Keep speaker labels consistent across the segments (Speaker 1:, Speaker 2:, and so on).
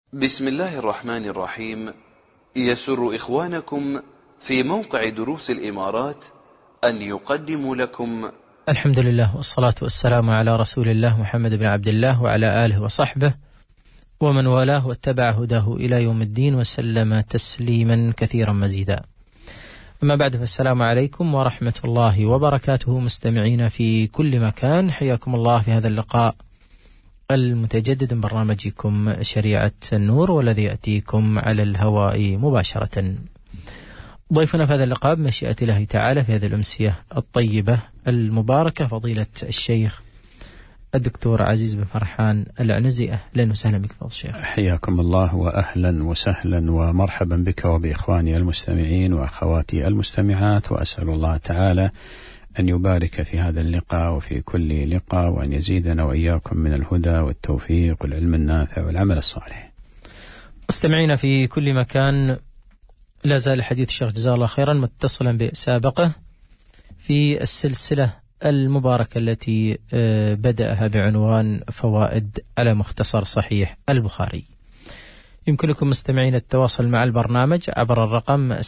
Speaker 1: بسم الله الرحمن الرحيم. يسر إخوانكم في موقع دروس الإمارات أن يقدموا لكم
Speaker 2: الحمد لله والصلاة والسلام على رسول الله محمد بن عبد الله وعلى آله وصحبه ومن والاه واتبع هداه إلى يوم الدين وسلم تسليما كثيرا مزيدا. أما بعد، فالسلام عليكم ورحمة الله وبركاته مستمعين في كل مكان، حياكم الله في هذا اللقاء المتجدد من برنامجكم شريعة النور، والذي يأتيكم على الهواء مباشرة. ضيفنا في هذا اللقاء بمشيئة الله تعالى في هذه الأمسية الطيبة المباركة فضيلة الشيخ الدكتور عزيز بن فرحان العنزي. أهلا وسهلا بك فضل الشيخ.
Speaker 3: حياكم الله وأهلا وسهلا ومرحبا بك وبإخواني المستمعين وأخواتي المستمعات، وأسأل الله تعالى أن يبارك في هذا اللقاء وفي كل لقاء، وأن يزيدنا وإياكم من الهدى والتوفيق والعلم النافع والعمل الصالح. مستمعين
Speaker 2: في كل مكان، لا زال حديث الشيخ جزاه الله خيرا متصلا بسابقه في السلسلة المباركة التي بدأها بعنوان فوائد على مختصر صحيح البخاري. يمكنكم مستمعين التواصل مع البرنامج عبر الرقم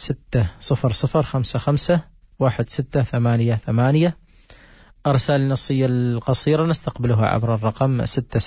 Speaker 2: 600551688. أرسال النصية القصيرة نستقبلها عبر الرقم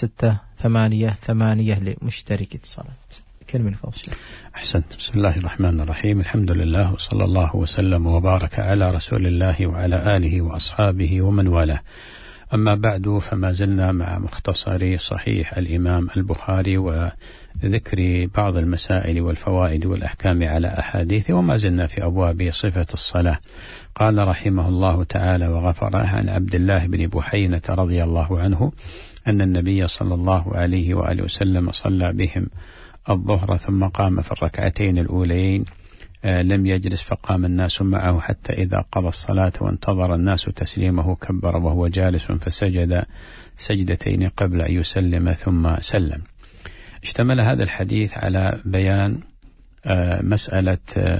Speaker 2: 6688 لمشترك اتصالات. كلمة فضل الشيخ.
Speaker 3: أحسنت. بسم الله الرحمن الرحيم، الحمد لله وصلى الله وسلم وبارك على رسول الله وعلى آله وأصحابه ومن والاه. أما بعد، فما زلنا مع مختصر صحيح الإمام البخاري وذكر بعض المسائل والفوائد والأحكام على أحاديث، وما زلنا في أبواب صفة الصلاة. قال رحمه الله تعالى وغفر عن عبد الله بن بحينة رضي الله عنه أن النبي صلى الله عليه وآله وسلم صلى بهم الظهر ثم قام في الركعتين الأولين لم يجلس، فقام الناس معه حتى إذا قضى الصلاة وانتظر الناس تسليمه كبر وهو جالس فسجد سجدتين قبل أن يسلم ثم سلم. اشتمل هذا الحديث على بيان مسألة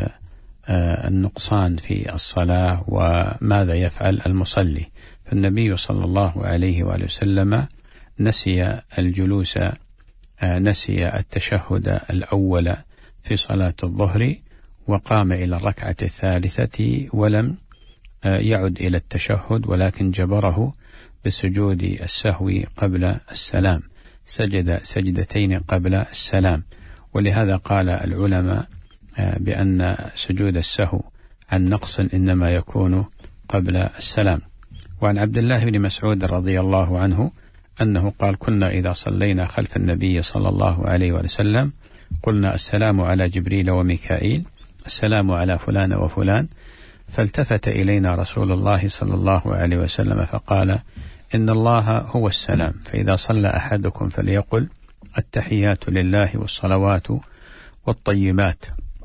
Speaker 3: النقصان في الصلاة وماذا يفعل المصلي. فالنبي صلى الله عليه وآله وسلم نسي الجلوس، نسي التشهد الأول في صلاة الظهر، وقام إلى الركعة الثالثة ولم يعد إلى التشهد، ولكن جبره بسجود السهو قبل السلام، سجد سجدتين قبل السلام. ولهذا قال العلماء بأن سجود السهو عن نقص إنما يكون قبل السلام. وعن عبد الله بن مسعود رضي الله عنه أنه قال: كنا إذا صلينا خلف النبي صلى الله عليه وسلم قلنا: السلام على جبريل وميكائيل، السلام على فلان وفلان. فالتفت إلينا رسول الله صلى الله عليه وسلم فقال: إن الله هو السلام، فإذا صلى أحدكم فليقل: التحيات لله والصلوات والطيبات،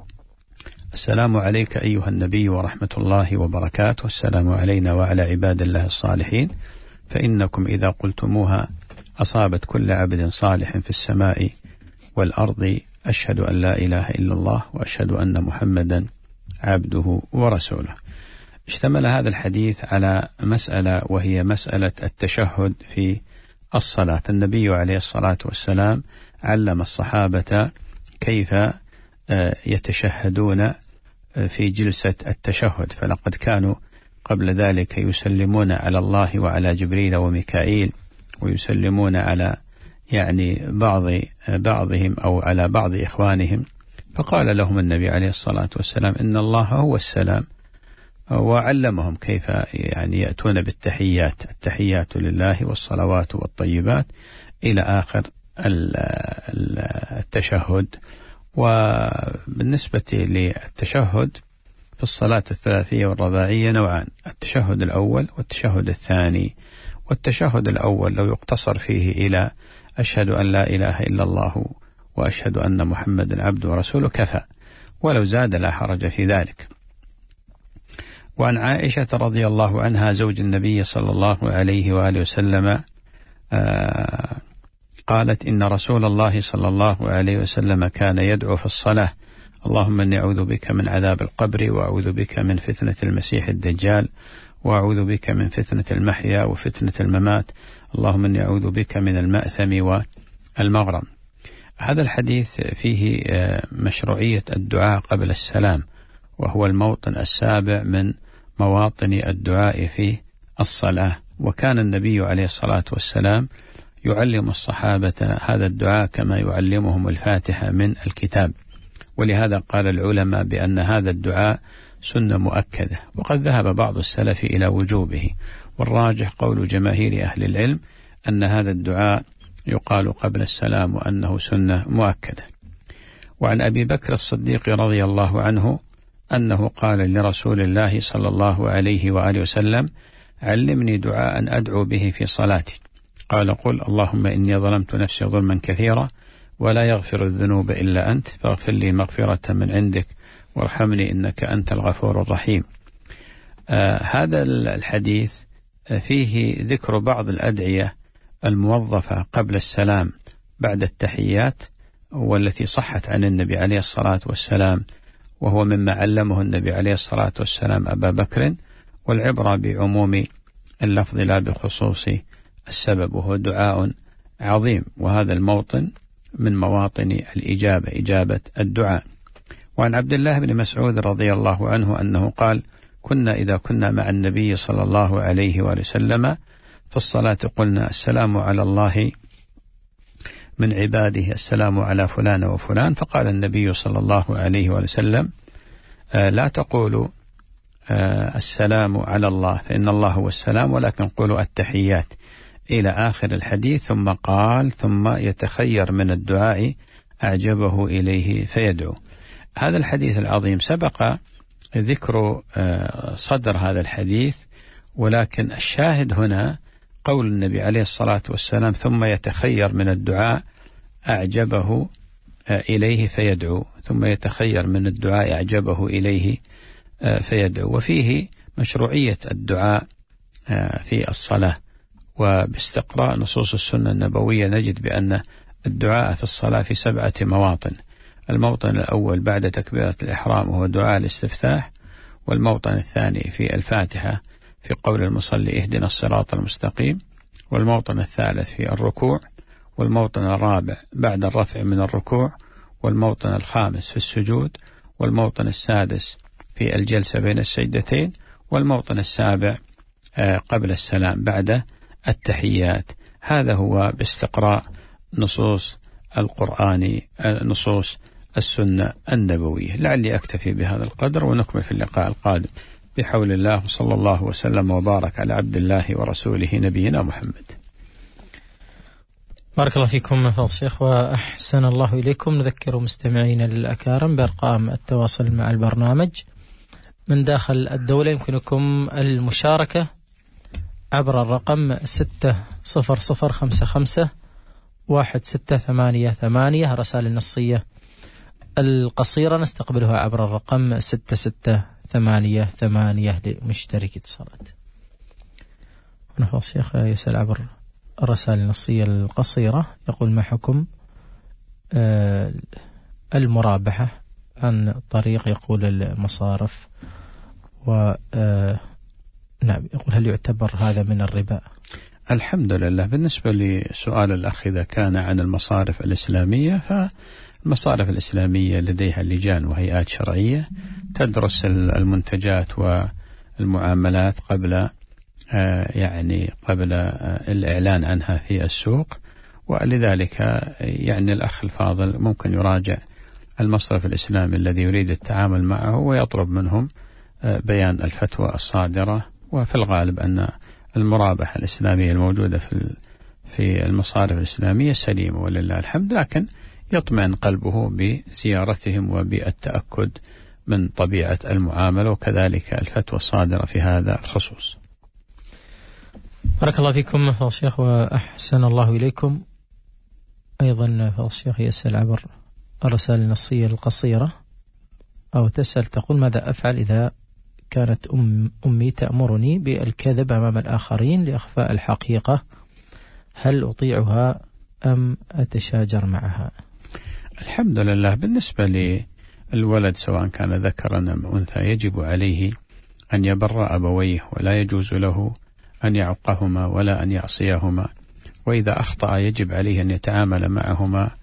Speaker 3: السلام عليك أيها النبي ورحمة الله وبركاته، السلام علينا وعلى عباد الله الصالحين، فإنكم إذا قلتموها أصابت كل عبد صالح في السماء والأرض، أشهد أن لا إله إلا الله وأشهد أن محمدا عبده ورسوله. اشتمل هذا الحديث على مسألة، وهي مسألة التشهد في الصلاة. النبي عليه الصلاة والسلام علم الصحابة كيف يتشهدون في جلسة التشهد، فلقد كانوا قبل ذلك يسلمون على الله وعلى جبريل وميكائيل، ويسلمون على بعضهم أو على بعض إخوانهم. فقال لهم النبي عليه الصلاة والسلام: إن الله هو السلام، وعلمهم كيف يأتون بالتحيات، التحيات لله والصلوات والطيبات إلى آخر التشهد. وبالنسبة للتشهد في الصلاة الثلاثية والرباعية نوعان: التشهد الأول والتشهد الثاني. والتشهد الأول لو يقتصر فيه إلى أشهد أن لا إله إلا الله وأشهد أن محمدا عبده ورسوله كفى، ولو زاد لا حرج في ذلك. وعن عائشة رضي الله عنها زوج النبي صلى الله عليه وآله وسلم قالت: إن رسول الله صلى الله عليه وسلم كان يدعو في الصلاة: اللهم إني أعوذ بك من عذاب القبر، وأعوذ بك من فتنة المسيح الدجال، وأعوذ بك من فتنة المحيا وفتنة الممات، اللهم إني أعوذ بك من المأثم والمغرم. هذا الحديث فيه مشروعية الدعاء قبل السلام، وهو الموطن السابع من مواطن الدعاء في الصلاة. وكان النبي عليه الصلاة والسلام يعلم الصحابة هذا الدعاء كما يعلمهم الفاتحة من الكتاب، ولهذا قال العلماء بأن هذا الدعاء سنة مؤكدة، وقد ذهب بعض السلف إلى وجوبه، والراجح قول جماهير أهل العلم أن هذا الدعاء يقال قبل السلام وأنه سنة مؤكدة. وعن أبي بكر الصديق رضي الله عنه أنه قال لرسول الله صلى الله عليه وآله وسلم: علمني دعاء أدعو به في صلاتي. قال: قل اللهم إني ظلمت نفسي ظلما كثيرا ولا يغفر الذنوب إلا أنت فاغفر لي مغفرة من عندك وارحمني إنك أنت الغفور الرحيم. هذا الحديث فيه ذكر بعض الأدعية الموظفة قبل السلام بعد التحيات، والتي صحت عن النبي عليه الصلاة والسلام، وهو مما علمه النبي عليه الصلاة والسلام أبا بكر، والعبرة بعموم اللفظ لا بخصوص السبب، وهو دعاء عظيم، وهذا الموطن من مواطن الإجابة، إجابة الدعاء. وعن عبد الله بن مسعود رضي الله عنه أنه قال: كنا إذا كنا مع النبي صلى الله عليه وآله وسلم في الصلاة قلنا: السلام على الله من عباده، السلام على فلان وفلان. فقال النبي صلى الله عليه وآله وسلم: لا تقولوا السلام على الله فإن الله هو السلام، ولكن قولوا التحيات، إلى آخر الحديث. ثم قال: ثم يتخير من الدعاء أعجبه إليه فيدعو. هذا الحديث العظيم سبق ذكر صدر هذا الحديث، ولكن الشاهد هنا قول النبي عليه الصلاة والسلام: ثم يتخير من الدعاء أعجبه إليه فيدعو، ثم يتخير من الدعاء أعجبه إليه فيدعو. وفيه مشروعية الدعاء في الصلاة، وباستقراء نصوص السنة النبوية نجد بأن الدعاء في الصلاة في 7 مواطن. الموطن الأول بعد تكبيرة الإحرام وهو دعاء الاستفتاح، والموطن الثاني في الفاتحة في قول المصلي: اهدنا الصراط المستقيم، والموطن الثالث في الركوع، والموطن الرابع بعد الرفع من الركوع، والموطن الخامس في السجود، والموطن السادس في الجلسة بين السجدتين، والموطن السابع قبل السلام بعد التحيات. هذا هو باستقراء نصوص القرآن، نصوص السنة النبوية. لعلي أكتفي بهذا القدر، ونكمل في اللقاء القادم بحول الله، صلى الله وسلم وبارك على عبد الله ورسوله نبينا محمد.
Speaker 2: بارك الله فيكم فضل الشيخ وأحسن الله إليكم. نذكر مستمعين الأكارم بأرقام التواصل مع البرنامج من داخل الدولة. يمكنكم المشاركة عبر الرقم 600551688. رسائل النصية القصيرة نستقبلها عبر الرقم 6688 لمشترك اتصالات. هنا فضل الشيخ يسأل عبر الرسائل النصية القصيرة، يقول: ما حكم المرابحة عن طريق يقول المصارف، نعم يقول: هل يعتبر هذا من الربا؟
Speaker 3: الحمد لله. بالنسبة لسؤال الأخ إذا كان عن المصارف الإسلامية، فالمصارف الإسلامية لديها لجان وهيئات شرعية تدرس المنتجات والمعاملات قبل الإعلان عنها في السوق، ولذلك الأخ الفاضل ممكن يراجع المصرف الإسلامي الذي يريد التعامل معه ويطلب منهم بيان الفتوى الصادرة. وفي الغالب أن المرابحة الإسلامية الموجودة في المصارف الإسلامية سليمة ولله الحمد، لكن يطمئن قلبه بزيارتهم وبالتأكد من طبيعة المعاملة وكذلك الفتوى الصادرة في هذا الخصوص.
Speaker 2: بارك الله فيكم فضل الشيخ وأحسن الله إليكم. أيضا فضل الشيخ يسأل عبر الرسائل النصية القصيرة، أو تسأل تقول: ماذا أفعل إذا كانت أمي تأمرني بالكذب أمام الآخرين لإخفاء الحقيقة؟ هل أطيعها أم أتشاجر معها؟
Speaker 3: الحمد لله. بالنسبة للولد سواء كان ذكرا أم أنثى يجب عليه أن يبر أبويه، ولا يجوز له أن يعقهما ولا أن يعصيهما، وإذا أخطأ يجب عليه أن يتعامل معهما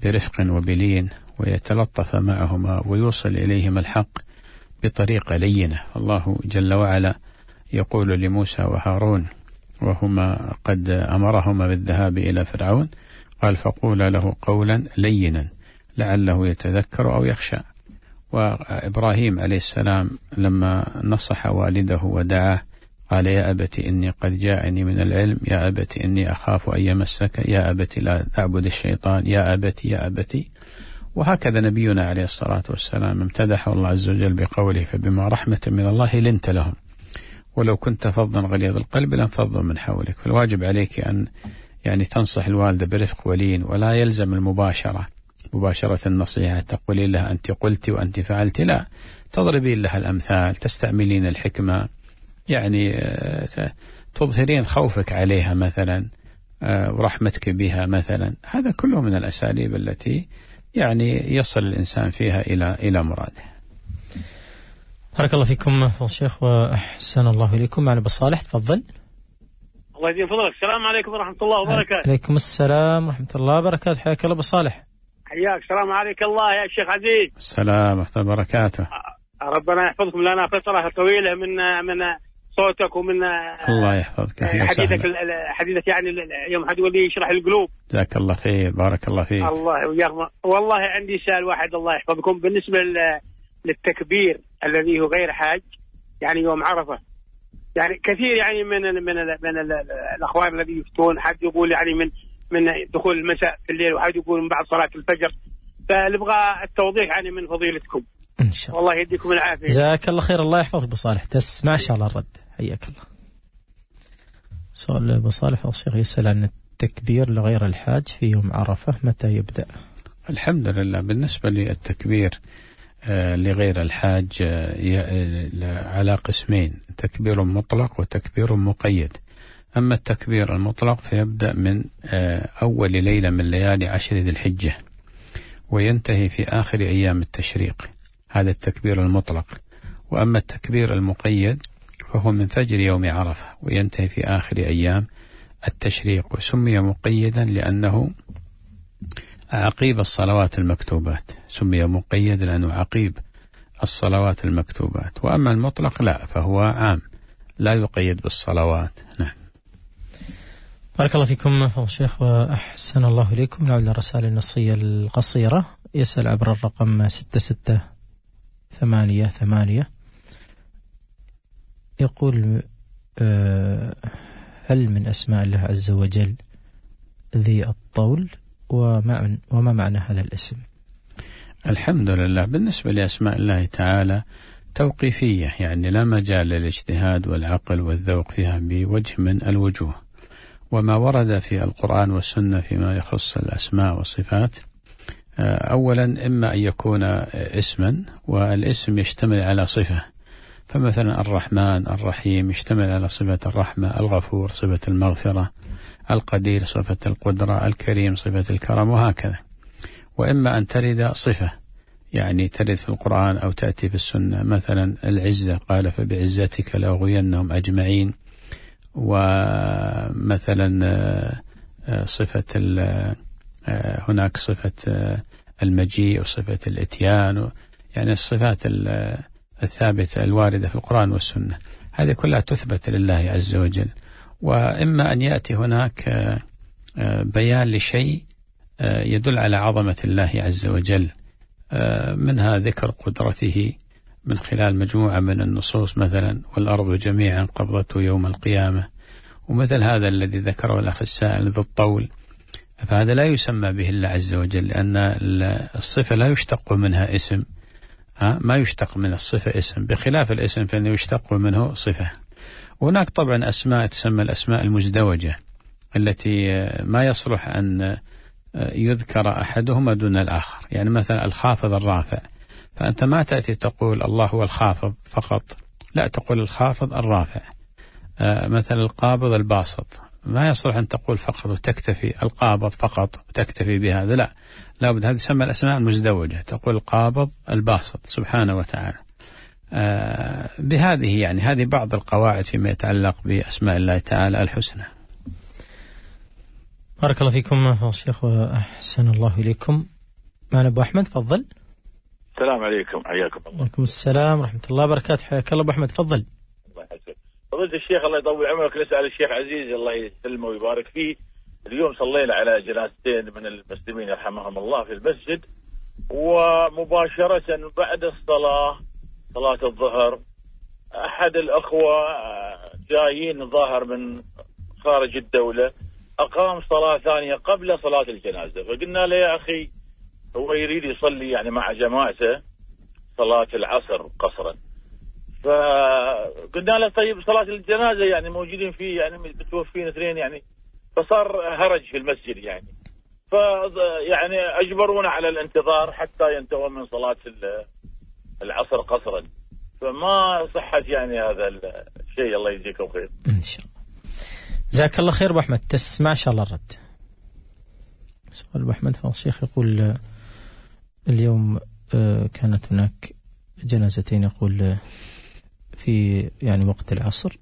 Speaker 3: برفق وبلين، ويتلطف معهما ويوصل إليهما الحق بطريقة لينة. الله جل وعلا يقول لموسى وهارون وهما قد أمرهما بالذهاب إلى فرعون، قال فقولا له قولا لينا لعله يتذكر أو يخشى. وإبراهيم عليه السلام لما نصح والده ودعاه قال يا أبت إني قد جاءني من العلم، يا أبت إني أخاف أن يمسك، يا أبت لا تعبد الشيطان، يا أبت يا أبت. وهكذا نبينا عليه الصلاة والسلام امتدحه الله عز وجل بقوله فبما رحمة من الله لنت لهم ولو كنت فظا غليظ القلب لانفضوا من حولك. فالواجب عليك أن يعني تنصح الوالدة برفق ولين، ولا يلزم مباشرة النصيحة، تقولين لها أنت قلت وأنت فعلت، لا، تضربين لها الأمثال، تستعملين الحكمة، يعني تظهرين خوفك عليها مثلا ورحمتك بها مثلا. هذا كله من الأساليب التي يعني يصل الإنسان فيها إلى مراده.
Speaker 2: بارك الله فيكم فضل الشيخ وأحسن الله إليكم. معنا بصالح، تفضل.
Speaker 4: الله يزيد فضلك. السلام عليكم ورحمة الله وبركاته.
Speaker 2: عليكم السلام ورحمة الله وبركاته. حياك الله بصالح.
Speaker 4: حياك. السلام عليك الله يا شيخ عزيز.
Speaker 3: السلام ورحمة الله وبركاته.
Speaker 4: ربنا يحفظكم لنا فترة طويلة من صوتك ومن
Speaker 3: الله يحفظك.
Speaker 4: حديثك يعني يوم حد يولي يشرح القلوب.
Speaker 3: جزاك الله خير. بارك الله فيك.
Speaker 4: الله ويرضى. والله عندي سؤال واحد الله يحفظكم بالنسبة للتكبير الذي هو غير حاج، يعني يوم عرفة. يعني كثير يعني من الأخوان الذي يفتون، حد يقول يعني من دخول المساء في الليل، وحد يقول من بعد صلاة الفجر. فنبغى التوضيح يعني من فضيلتكم
Speaker 2: إن شاء الله.
Speaker 4: والله يديكم العافية.
Speaker 2: جزاك الله خير. الله يحفظك بصالح. تسمع إن شاء الله الرد. حياك الله. سؤال بصالح الشيخ يسأل عن التكبير لغير الحاج في يوم عرفة، متى يبدأ؟
Speaker 3: الحمد لله. بالنسبة للتكبير لغير الحاج على قسمين، تكبير مطلق وتكبير مقيد. أما التكبير المطلق فيبدأ من أول ليلة من ليالي 10 ذي الحجة وينتهي في آخر أيام التشريق، هذا التكبير المطلق. وأما التكبير المقيد فهو من فجر يوم عرفة وينتهي في آخر أيام التشريق، وسمي مقيدا لأنه عقيب الصلوات المكتوبات، سمي مقيد لأنه عقيب الصلوات المكتوبات. وأما المطلق لا، فهو عام لا يقيد بالصلوات. نعم.
Speaker 2: بارك الله فيكم فضل الشيخ وأحسن الله إليكم. نعود للرسائل النصية القصيرة. يسأل عبر الرقم 6688، يقول هل من أسماء الله عز وجل ذي الطول، وما معنى هذا الاسم؟
Speaker 3: الحمد لله. بالنسبة لأسماء الله تعالى توقيفية، يعني لا مجال للاجتهاد والعقل والذوق فيها بوجه من الوجوه. وما ورد في القرآن والسنة فيما يخص الأسماء والصفات، أولا إما أن يكون اسما، والاسم يشتمل على صفة، فمثلا الرحمن الرحيم يشتمل على صفة الرحمة، الغفور صفة المغفرة، القدير صفة القدرة، الكريم صفة الكرم، وهكذا. وإما أن ترد صفة، يعني ترد في القرآن أو تأتي في السنة، مثلا العزة قال فبعزتك لأغوينهم أجمعين. ومثلا صفة هناك صفة المجيء وصفة الإتيان، يعني الصفات الثابتة الواردة في القرآن والسنة، هذه كلها تثبت لله عز وجل. وإما أن يأتي هناك بيان لشيء يدل على عظمة الله عز وجل، منها ذكر قدرته من خلال مجموعة من النصوص، مثلا والأرض جميعا قبضته يوم القيامة، ومثل هذا الذي ذكره الأخ السائل ذو الطول، فهذا لا يسمى به الله عز وجل، لأن الصفة لا يشتق منها اسم، ما يشتق من الصفة اسم، بخلاف الاسم فإنه يشتق منه صفة. وهناك طبعا أسماء تسمى الأسماء المزدوجة، التي ما يصلح أن يذكر أحدهما دون الآخر، يعني مثلا الخافض الرافع، فأنت ما تأتي تقول الله هو الخافض فقط، لا، تقول الخافض الرافع. مثلا القابض الباسط، ما يصلح أن تقول فقط وتكتفي القابض فقط وتكتفي بهذا، لا، لابد هذه تسمى الأسماء المزدوجة، تقول القابض الباسط سبحانه وتعالى. بهذه يعني هذه بعض القواعد فيما يتعلق بأسماء الله تعالى الحسنى.
Speaker 2: بارك الله فيكم فضل الشيخ وأحسن الله إليكم. معنا أبو أحمد، تفضل.
Speaker 5: السلام عليكم، حياكم الله.
Speaker 2: وعليكم السلام ورحمة الله وبركاته، حياك الله أبو أحمد، تفضل.
Speaker 5: الله يحسن فضيلة الشيخ، الله يطول عمرك. نسأل الشيخ عزيز الله يسلمه ويبارك فيه. اليوم صلينا على جنازتين من المسلمين يرحمهم الله في المسجد، ومباشرة بعد الصلاة، صلاة الظهر، أحد الأخوة جايين ظاهر من خارج الدولة أقام صلاة ثانية قبل صلاة الجنازة، فقلنا له يا أخي هو يريد يصلي يعني مع جماعته صلاة العصر قصرا، فقلنا له طيب صلاة الجنازة يعني موجودين فيه يعني متوفين اثنين يعني، فصار هرج في المسجد يعني، يعني أجبرونا على الانتظار حتى ينتهوا من صلاة العصر قصرا، فما صحت يعني هذا الشيء. الله يجزيكم خير.
Speaker 2: إن شاء الله. جزاك الله خير أبو أحمد، تسمع إن شاء الله الرد. سؤال أبو أحمد فضل الشيخ يقول اليوم كانت هناك جنازتين، يقول في يعني وقت العصر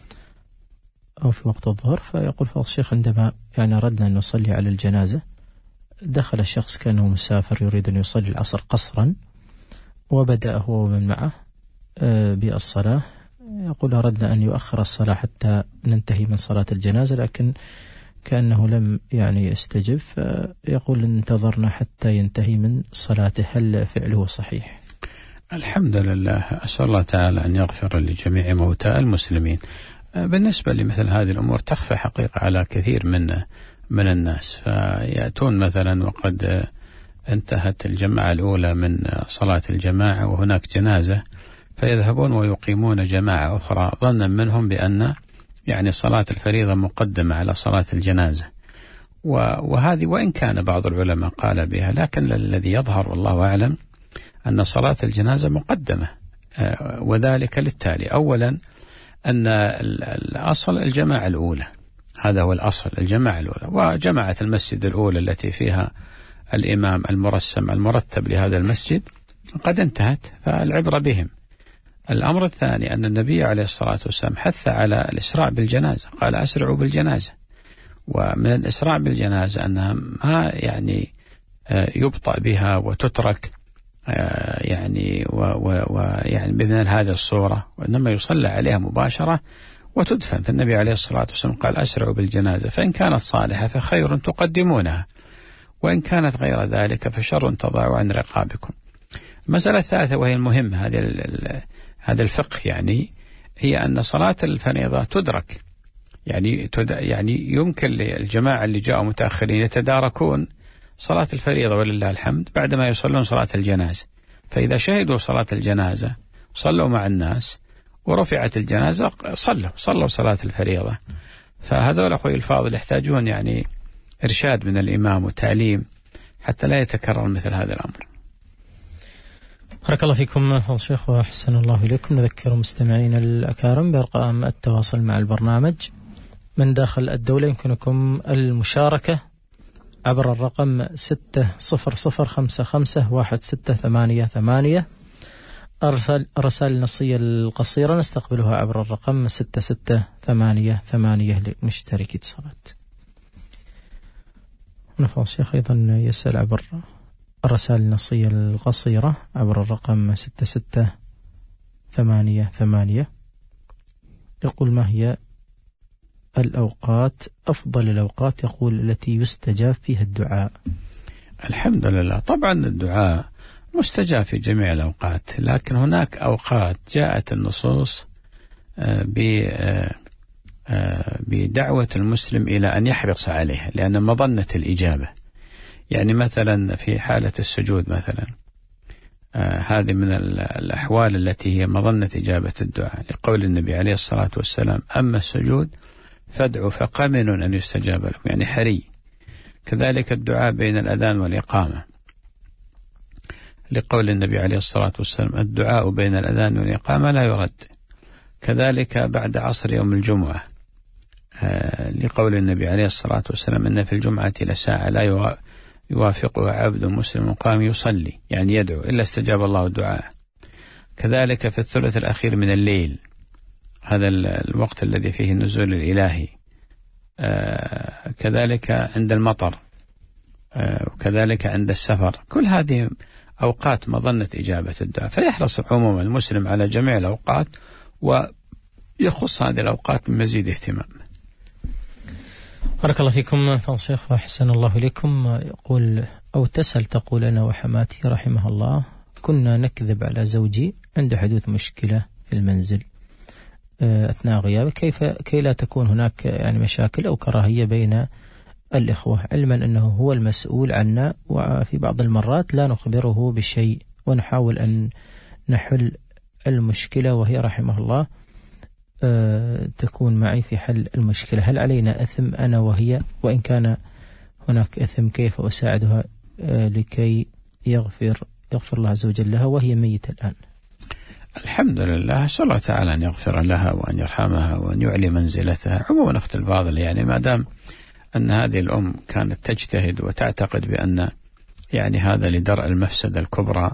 Speaker 2: أو في وقت الظهر، فيقول فضل الشيخ عندما يعني أردنا أن نصلي على الجنازة دخل الشخص كأنه مسافر يريد أن يصلي العصر قصرا، وبدأ هو ومن معه بالصلاة. يقول أردنا أن يؤخر الصلاة حتى ننتهي من صلاة الجنازة، لكن كأنه لم يعني يستجب، فيقول انتظرنا حتى ينتهي من صلاته. هل فعله صحيح؟
Speaker 3: الحمد لله، أسأل الله تعالى أن يغفر لجميع موتى المسلمين. بالنسبة لمثل هذه الأمور تخفى حقيقة على كثير من الناس، فيأتون مثلا وقد انتهت الجماعة الأولى من صلاة الجماعة وهناك جنازة، فيذهبون ويقيمون جماعة أخرى ظنا منهم بأن يعني صلاة الفريضة مقدمة على صلاة الجنازة، وهذه وإن كان بعض العلماء قال بها، لكن الذي يظهر والله أعلم أن صلاة الجنازة مقدمة، وذلك للتالي: أولا أن الأصل الجماعة الأولى، هذا هو الأصل، الجماعة الأولى، وجماعة المسجد الأولى التي فيها الإمام المرسم المرتب لهذا المسجد قد انتهت، فالعبرة بهم. الأمر الثاني أن النبي عليه الصلاة والسلام حث على الإسراع بالجنازة، قال أسرعوا بالجنازة، ومن الإسراع بالجنازة أنها ما يعني يبطأ بها وتترك يعني ويعني بمثل هذه الصورة، وإنما يصلى عليها مباشرة وتدفن. فالنبي عليه الصلاة والسلام قال أسرعوا بالجنازة، فإن كانت صالحة فخير تقدمونها، وإن كانت غير ذلك فشر تضعوا عن رقابكم. المسألة الثالثة وهي المهمة، هذا الفقه يعني، هي أن صلاة الفريضة تدرك، يعني يمكن للجماعة اللي جاءوا متأخرين يتداركون صلاة الفريضة ولله الحمد بعدما يصلون صلاة الجنازة، فإذا شهدوا صلاة الجنازة صلوا مع الناس ورفعت الجنازة صلوا صلاة الفريضة. فهذول أخوي الفاضل يحتاجون يعني إرشاد من الإمام وتعليم حتى لا يتكرر مثل هذا الأمر.
Speaker 2: بارك الله فيكم فضل الشيخ وأحسن الله إليكم. نذكر مستمعين الأكارم بأرقام التواصل مع البرنامج. من داخل الدولة يمكنكم المشاركة عبر الرقم 6005516888. الرسائل النصية القصيرة نستقبلها عبر الرقم 6688 لمشتركي اتصالات. ونفضل الشيخ أيضا يسأل عبر الرسائل النصية القصيرة عبر الرقم 6688. يقول: ما هي الأوقات أفضل الأوقات يقول التي يستجاب فيها الدعاء؟
Speaker 3: الحمد لله، طبعا الدعاء مستجاب في جميع الأوقات، لكن هناك أوقات جاءت النصوص بدعوة المسلم إلى أن يحرص عليها لأن مظنة الإجابة. يعني مثلا في حالة السجود مثلا، هذه من الأحوال التي هي مظنة إجابة الدعاء، لقول النبي عليه الصلاة والسلام: أما السجود فادعوا فقمن أن يستجاب لكم، يعني حري. كذلك الدعاء بين الأذان والإقامة، لقول النبي عليه الصلاة والسلام: الدعاء بين الأذان والإقامة لا يرد. كذلك بعد عصر يوم الجمعة، لقول النبي عليه الصلاة والسلام: إن في الجمعة لساعة لا يوافقها عبد مسلم قام يصلي، يعني يدعو، إلا استجاب الله الدعاء. كذلك في الثلث الأخير من الليل، هذا الوقت الذي فيه النزول الإلهي. كذلك عند المطر، وكذلك عند السفر. كل هذه أوقات مظنة إجابة الدعاء، فيحرص عموما المسلم على جميع الأوقات ويخص هذه الأوقات من مزيد اهتمام.
Speaker 2: بارك الله فيكم فضل الشيخ وأحسن الله إليكم. يقول أو تسأل تقول أنا وحماتي رحمها الله كنا نكذب على زوجي عند حدوث مشكلة في المنزل أثناء غيابه كي لا تكون هناك يعني مشاكل أو كراهية بين الإخوة، علما أنه هو المسؤول عنا، وفي بعض المرات لا نخبره بالشيء ونحاول أن نحل المشكلة، وهي رحمه الله تكون معي في حل المشكلة. هل علينا أثم أنا وهي؟ وإن كان هناك أثم كيف أساعدها لكي يغفر الله عز وجل لها وهي ميتة الآن؟
Speaker 3: الحمد لله، أسأل الله تعالى أن يغفر لها وأن يرحمها وأن يعلي منزلتها. عموما أخت الفاضل، يعني ما دام أن هذه الأم كانت تجتهد وتعتقد بأن يعني هذا لدرء المفسدة الكبرى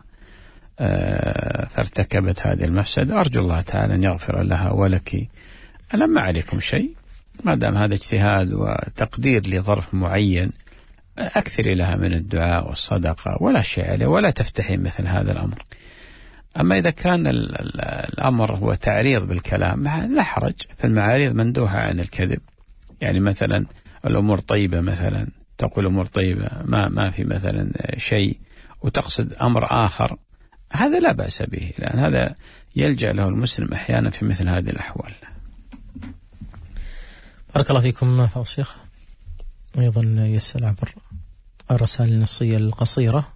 Speaker 3: فارتكبت هذه المفسدة، أرجو الله تعالى أن يغفر لها ولك. أنا ما عليكم شيء ما دام هذا اجتهاد وتقدير لظرف معين، أكثري لها من الدعاء والصدقة ولا شيء عليه، ولا تفتحي مثل هذا الأمر. أما إذا كان الأمر هو تعريض بالكلام لا حرج، فالمعاريض مندوحة عن الكذب. يعني مثلا الأمور طيبة، مثلا تقول أمور طيبة ما في مثلا شيء وتقصد أمر آخر، هذا لا بأس به، لأن هذا يلجأ له المسلم أحيانا في مثل هذه الأحوال.
Speaker 2: بارك الله فيكم فضل الشيخ. أيضا يسأل عبر الرسائل النصية القصيرة،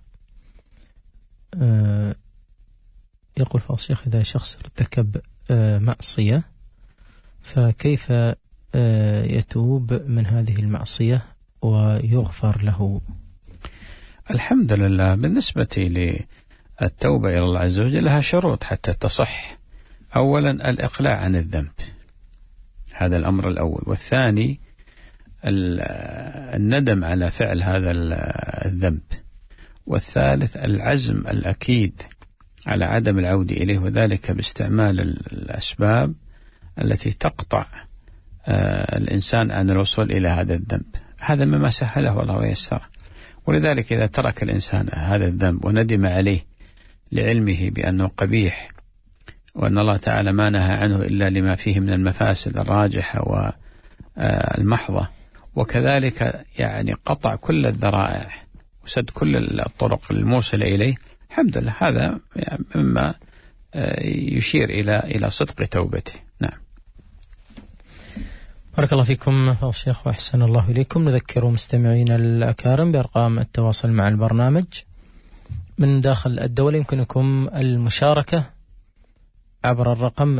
Speaker 2: يقول فضل الشيخ إذا شخص ارتكب معصية فكيف يتوب من هذه المعصية ويغفر له؟
Speaker 3: الحمد لله، بالنسبة للتوبة إلى الله عز وجل لها شروط حتى تصح. أولا الإقلاع عن الذنب، هذا الأمر الأول، والثاني الندم على فعل هذا الذنب، والثالث العزم الأكيد على عدم العودة إليه، وذلك باستعمال الأسباب التي تقطع الإنسان عن الوصول إلى هذا الذنب. هذا مما سهله الله ويسره. ولذلك إذا ترك الإنسان هذا الذنب وندم عليه لعلمه بأنه قبيح وأن الله تعالى ما نهى عنه إلا لما فيه من المفاسد الراجحة والمحضة، وكذلك يعني قطع كل الذرائع وسد كل الطرق الموصلة إليه، الحمد لله، هذا مما يشير إلى صدق توبته. نعم.
Speaker 2: بارك الله فيكم فضل الشيخ وأحسن الله إليكم. نذكر مستمعين الأكارم بأرقام التواصل مع البرنامج من داخل الدولة. يمكنكم المشاركة عبر الرقم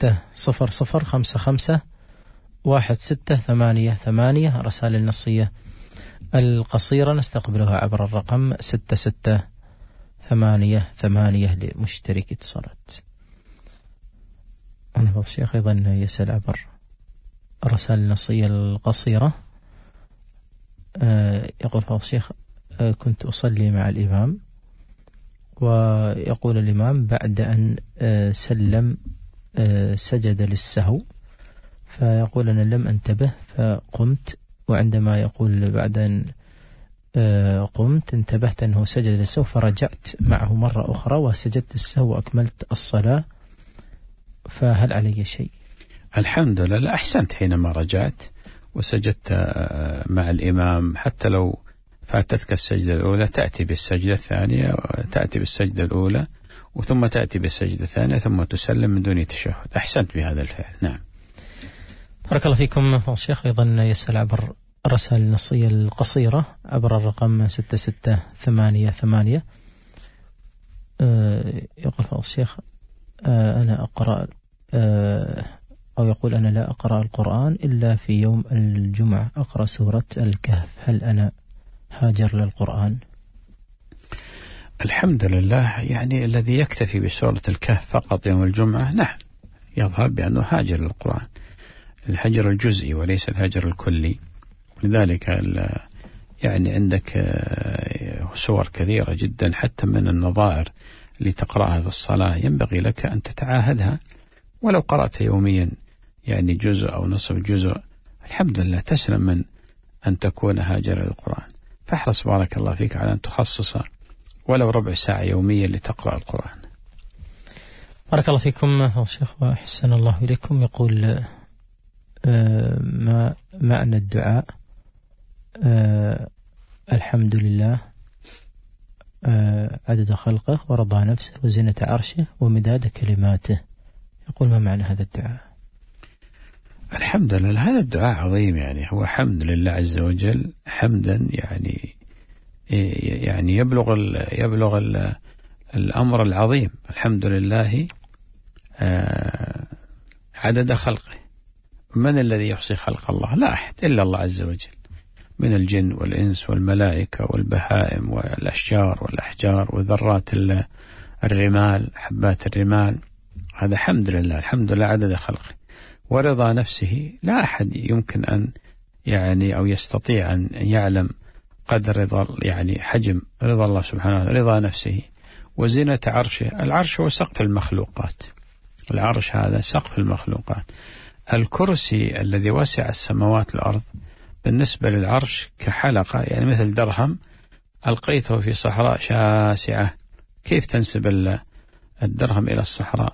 Speaker 2: 600551688. رسائل النصية القصيرة نستقبلها عبر الرقم 6688 لمشترك اتصالات. أنا فضل الشيخ أيضا يسأل عبر الرسائل النصية القصيرة، يقول فضل الشيخ كنت أصلي مع الإمام، ويقول الإمام بعد أن سلم سجد للسهو، فيقول أنا لم أنتبه فقمت، وعندما يقول بعد أن قمت انتبهت أنه سجد للسهو فرجعت معه مرة أخرى وسجدت السهو وأكملت الصلاة، فهل علي شيء؟
Speaker 3: الحمد لله، أحسنت حينما رجعت وسجدت مع الإمام. حتى لو فاتتك السجدة الأولى تأتي بالسجدة الثانية، وتأتي بالسجدة الأولى وثم تأتي بالسجدة الثانية ثم تسلم من دون تشهد. أحسنت بهذا الفعل. نعم.
Speaker 2: بارك الله فيكم فضل الشيخ. أيضا يسأل عبر الرسائل النصية القصيرة عبر الرقم 6688. يقول فضل الشيخ أنا أقرأ أو يقول أنا لا أقرأ القرآن إلا في يوم الجمعة، أقرأ سورة الكهف، هل أنا هاجر للقرآن؟
Speaker 3: الحمد لله، يعني الذي يكتفي بسورة الكهف فقط يوم الجمعة نعم يظهر بأنه هاجر للقرآن، الهجر الجزئي وليس الهجر الكلي. لذلك يعني عندك سور كثيرة جدا حتى من النظائر اللي تقرأها في الصلاة ينبغي لك أن تتعاهدها، ولو قرأت يوميا يعني جزء أو نصف جزء الحمد لله تسلم من أن تكون هاجر للقرآن. فاحرص بارك الله فيك على أن تخصص ولو ربع ساعة يوميا لتقرأ القرآن.
Speaker 2: بارك الله فيكم شيخ وأحسن الله إليكم. يقول ما معنى الدعاء الحمد لله عدد خلقه ورضا نفسه وزنة عرشه ومداد كلماته؟ يقول ما معنى هذا الدعاء؟
Speaker 3: الحمد لله هذا الدعاء عظيم، يعني هو حمد لله عز وجل حمدا يعني يبلغ الأمر العظيم. الحمد لله عدد خلقه. من الذي يحصي خلق الله؟ لا أحد إلا الله عز وجل، من الجن والإنس والملائكة والبهائم والأشجار والأحجار وذرات الرمال حبات الرمال. هذا حمد لله، الحمد لله عدد خلقه. ورضا نفسه، لا أحد يمكن أن يعني أو يستطيع أن يعلم قدر رضا يعني حجم رضا الله سبحانه وتعالى، رضا نفسه. وزنة عرشه، العرش هو سقف المخلوقات، العرش هذا سقف المخلوقات. الكرسي الذي وسع السماوات والأرض بالنسبة للعرش كحلقة، يعني مثل درهم ألقيته في صحراء شاسعة، كيف تنسب الدرهم إلى الصحراء؟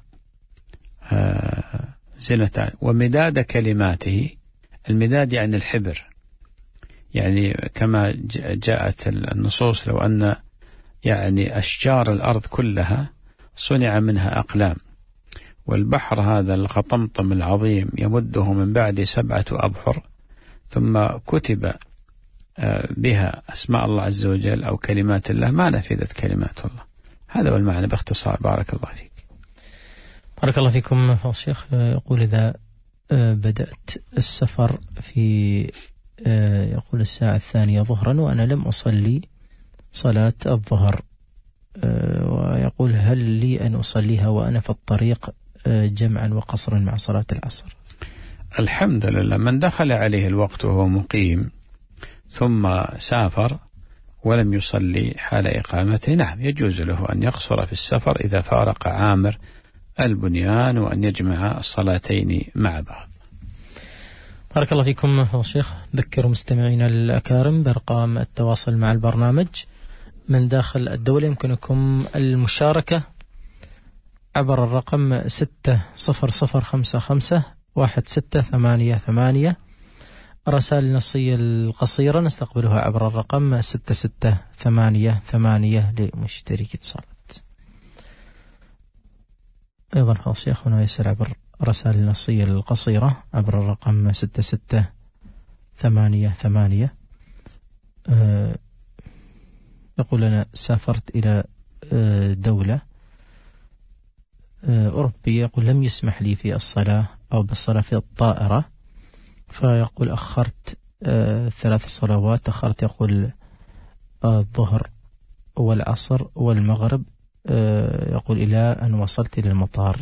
Speaker 3: زنة. ومداد كلماته، المداد يعني الحبر، يعني كما جاءت النصوص لو أن يعني أشجار الأرض كلها صنع منها أقلام، والبحر هذا الخطمطم العظيم يمده من بعد 7 أبحر، ثم كتب بها أسماء الله عز وجل أو كلمات الله، ما نفذت كلمات الله. هذا هو المعنى باختصار. بارك الله فيك.
Speaker 2: بارك الله فيكم فضيلة الشيخ. يقول إذا بدأت السفر في يقول الساعة 2 ظهرا وأنا لم أصلي صلاة الظهر، ويقول هل لي أن أصليها وأنا في الطريق جمعا وقصرا مع صلاة العصر؟
Speaker 3: الحمد لله، من دخل عليه الوقت وهو مقيم ثم سافر ولم يصلي حال إقامته، نعم يجوز له أن يقصر في السفر إذا فارق عامر البنيان، وأن يجمع الصلاتين مع بعض.
Speaker 2: بارك الله فيكم فضيلة الشيخ. ذكروا مستمعينا الأكارم بأرقام التواصل مع البرنامج من داخل الدولة. يمكنكم المشاركة عبر الرقم 600551688. الرسائل النصية القصيرة نستقبلها عبر الرقم 6688 لمشترك اتصالات. أيضا فضيلة الشيخ هنا يسأل عبر الرسائل النصية القصيرة عبر الرقم 6688. يقول أنا سافرت إلى دولة أوروبية، يقول لم يسمح لي في الصلاة أو بالصلاة في الطائرة، فيقول أخرت 3 صلوات، أخرت يقول الظهر والعصر والمغرب، يقول إلى أن وصلت إلى المطار.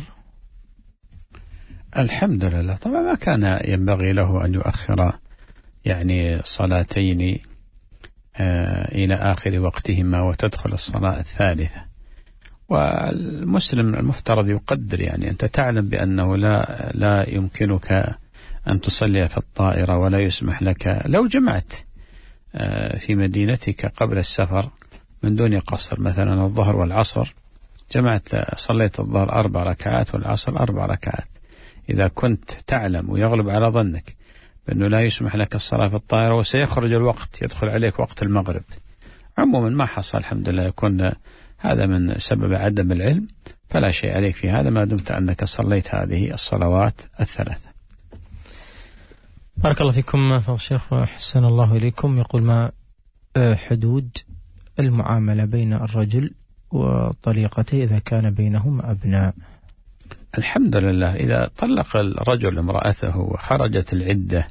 Speaker 3: الحمد لله. طبعا ما كان ينبغي له أن يؤخر يعني صلاتين إلى آخر وقتهما وتدخل الصلاة الثالثة. والمسلم المفترض يقدر، يعني أنت تعلم بأنه لا يمكنك أن تصلي في الطائرة ولا يسمح لك. لو جمعت في مدينتك قبل السفر من دون قصر، مثلا الظهر والعصر، جمعت صليت الظهر 4 ركعات والعصر 4 ركعات، إذا كنت تعلم ويغلب على ظنك بأنه لا يسمح لك الصلاة في الطائرة وسيخرج الوقت يدخل عليك وقت المغرب، عموما ما حصل الحمد لله، يكون هذا من سبب عدم العلم، فلا شيء عليك في هذا ما دمت أنك صليت هذه الصلوات الثلاثة.
Speaker 2: بارك الله فيكم فضيلة الشيخ وأحسن الله إليكم. يقول ما حدود المعاملة بين الرجل وطليقته إذا كان بينهم أبناء؟
Speaker 3: الحمد لله، إذا طلق الرجل امرأته وخرجت العدة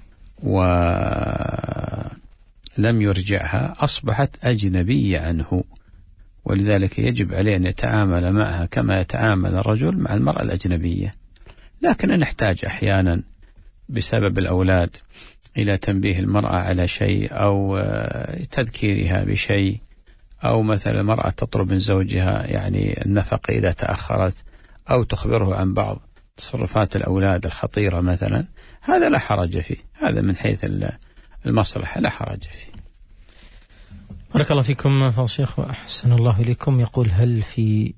Speaker 3: ولم يرجعها أصبحت أجنبية عنه، ولذلك يجب عليه أن يتعامل معها كما يتعامل الرجل مع المرأة الأجنبية. لكن نحتاج أحيانا بسبب الأولاد إلى تنبيه المرأة على شيء أو تذكيرها بشيء، أو مثلا المرأة تطلب من زوجها يعني النفقة إذا تأخرت، أو تخبره عن بعض تصرفات الأولاد الخطيرة مثلا، هذا لا حرج فيه، هذا من حيث المصلحة لا حرج فيه.
Speaker 2: بارك الله فيكم فضل الشيخ وأحسن الله إليكم. يقول هل في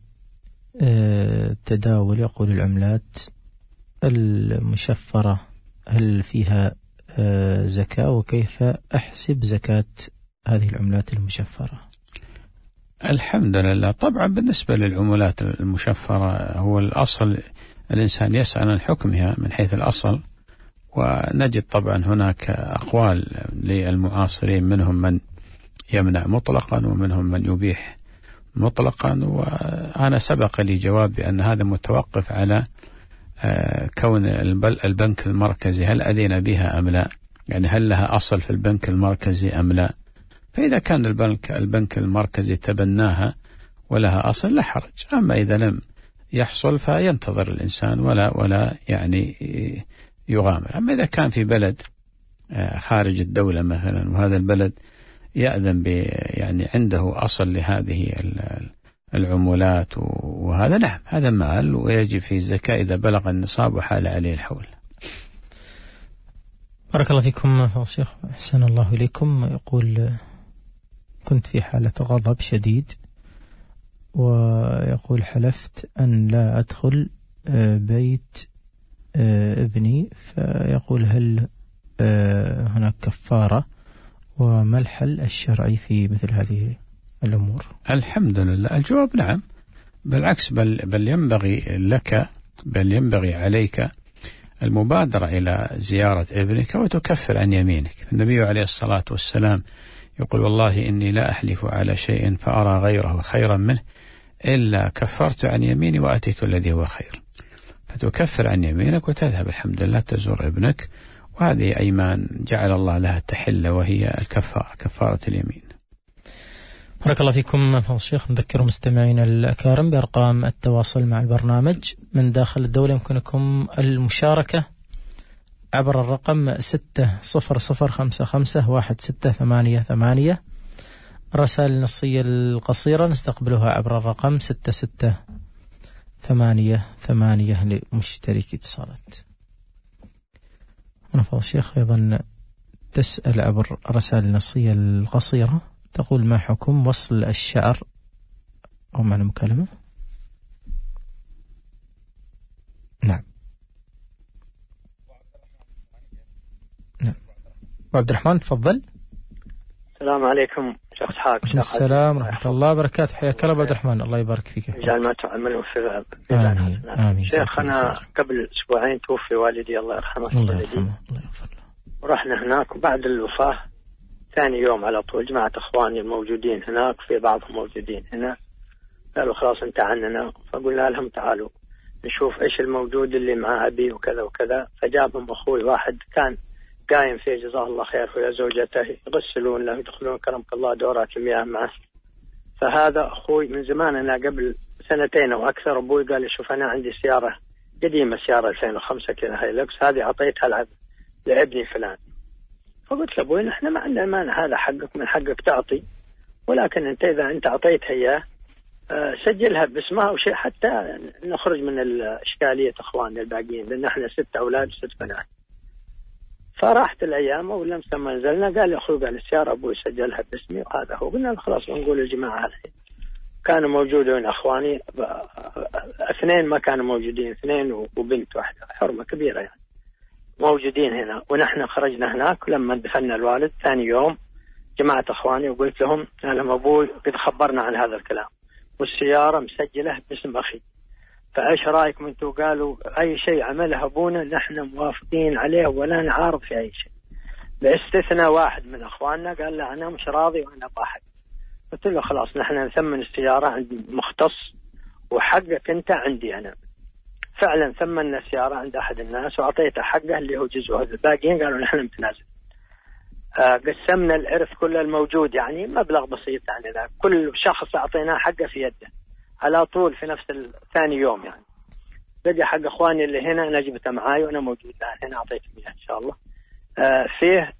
Speaker 2: تداول يقول العملات المشفرة هل فيها زكاة، وكيف أحسب زكاة هذه العملات المشفرة؟
Speaker 3: الحمد لله. طبعا بالنسبة للعملات المشفرة هو الأصل الإنسان يسأل عن حكمها من حيث الأصل، ونجد طبعا هناك أقوال للمعاصرين، منهم من يمنع مطلقا ومنهم من يبيح مطلقا، وأنا سبق لي جواب بأن هذا متوقف على كون البنك المركزي هل أذن بها أم لا، يعني هل لها أصل في البنك المركزي أم لا. فإذا كان البنك المركزي تبناها ولها أصل لا حرج، أما إذا لم يحصل فينتظر الإنسان ولا يعني يغامر. أما إذا كان في بلد خارج الدولة مثلا، وهذا البلد يأذن يعني عنده أصل لهذه العملات، وهذا نعم هذا مال ويجب فيه الزكاة إذا بلغ النصاب وحال عليه الحول.
Speaker 2: بارك الله فيكم فضل الشيخ أحسن الله إليكم. يقول كنت في حالة غضب شديد، ويقول حلفت أن لا أدخل بيت ابني، فيقول هل هناك كفارة، وما الحل الشرعي في مثل هذه الأمور؟
Speaker 3: الحمد لله، الجواب نعم، بالعكس بل ينبغي عليك المبادرة إلى زيارة ابنك وتكفر عن يمينك. النبي عليه الصلاة والسلام يقول والله إني لا أحلف على شيء فأرى غيره خيرا منه إلا كفرت عن يميني وأتيت الذي هو خير. فتكفر عن يمينك وتذهب الحمد لله تزور ابنك، وهذه أيمان جعل الله لها تحل، وهي كفارة اليمين.
Speaker 2: بارك الله فيكم فضل الشيخ. نذكر مستمعينا الأكارم بأرقام التواصل مع البرنامج من داخل الدولة. يمكنكم المشاركة عبر الرقم 6005516888. رسائل النصية القصيرة نستقبلها عبر الرقم 6688 لمشترك اتصالات. هنا فضل الشيخ أيضا تسأل عبر رسائل النصية القصيرة، تقول ما حكم وصل الشعر أو معنى مكالمة؟ نعم. عبد الرحمن تفضل.
Speaker 6: السلام عليكم شيخ إسحاق.
Speaker 2: السلام ورحمة الله وبركاته. حياك الله عبد الرحمن، الله يبارك فيك.
Speaker 6: جعل ما تعمل في
Speaker 2: آمين. آمين.
Speaker 6: شيخ أنا قبل أسبوعين توفي والدي الله يرحمه.
Speaker 2: الله يرحمه الله يغفر له.
Speaker 6: ورحنا هناك، وبعد الوفاة ثاني يوم على طول جماعة إخواني الموجودين هناك، في بعضهم موجودين هنا، قالوا خلاص انت عننا، فقلنا لهم تعالوا نشوف إيش الموجود اللي مع أبي وكذا وكذا. فجابهم أخوي واحد كان قايم فيه جزاه الله خير ويا زوجته يغسلون له يدخلون كرمك الله دورات المياه معه. فهذا أخوي من زمان، أنا قبل 2 أو أكثر أبوي قال لي شوف أنا عندي سيارة قديمة، سيارة 2005 كذا هايلكس، هذه أعطيتها لابني فلان. فقلت له أبوي نحن ما عندنا مانع، هذا حقك، من حقك تعطي، ولكن أنت إذا أنت أعطيتها إياه سجلها باسمها أو شيء حتى نخرج من الإشكالية إخواننا الباقيين، لأن احنا 6 أولاد و6 بنات. فراحت الأيام ولمسا ما نزلنا قال لي أخوي قال السيارة أبوي سجلها باسمي وهذا هو. قلنا خلاص نقول الجماعة الحين كانوا موجودين أخواني 2 ما كانوا موجودين، 2 وبنت واحدة، حرمة كبيرة يعني، موجودين هنا. ونحن خرجنا هناك لما دفنا الوالد ثاني يوم جماعة أخواني وقلت لهم أبوي قد خبرنا عن هذا الكلام والسيارة مسجلة باسم أخي، فإيش رأيكم أنتوا؟ قالوا أي شيء عمله أبونا نحن موافقين عليه ولا نعارض في أي شيء، باستثناء واحد من أخواننا قال لا أنا مش راضي وأنا باحد. قلت له خلاص نحن نثمن السيارة عند مختص وحقك أنت عندي أنا. فعلا ثمنا السيارة عند أحد الناس وأعطيته حقه اللي هو جزء، الباقيين قالوا نحن نتنازل. قسمنا الإرث كله الموجود، يعني مبلغ بسيط يعني، كل شخص أعطيناه حقه في يده على طول في نفس ثاني يوم يعني. بقي حق أخواني اللي هنا أنا جبته معاي وأنا موجود هنا أعطيتهم إياه إن شاء الله. فيه